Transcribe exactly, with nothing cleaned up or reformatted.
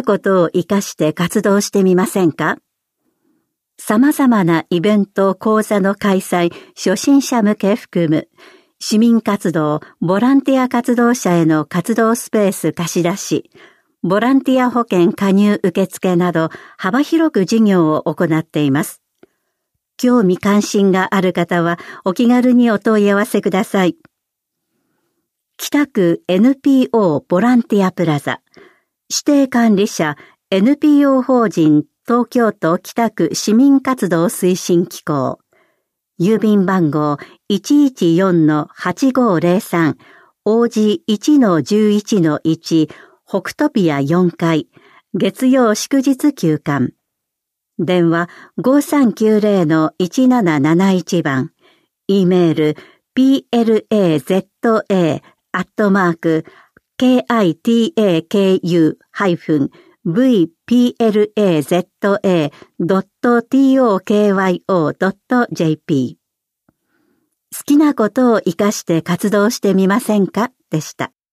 ことを活かして活動してみませんか？様々なイベント、講座の開催、初心者向け含む、市民活動、ボランティア活動者への活動スペース貸し出し、ボランティア保険加入受付など幅広く事業を行っています。興味関心がある方はお気軽にお問い合わせください。北区 エヌピーオー ボランティアプラザ、指定管理者 エヌピーオー 法人東京都北区市民活動推進機構、郵便番号 いちいちよんのはちごーぜろさん 王子 いちのじゅういちのいち 北トピアよんかい、月曜祝日休館。電話 ごさんきゅうぜろのいちなななないち 番。E メール ピーエルエーゼットエー アットマーク ケーアイティーエーケーユー ハイフン ブイピーエルエーゼットエー ドット トクヨ ドット ジェーピー。好きなことを活かして活動してみませんかでした。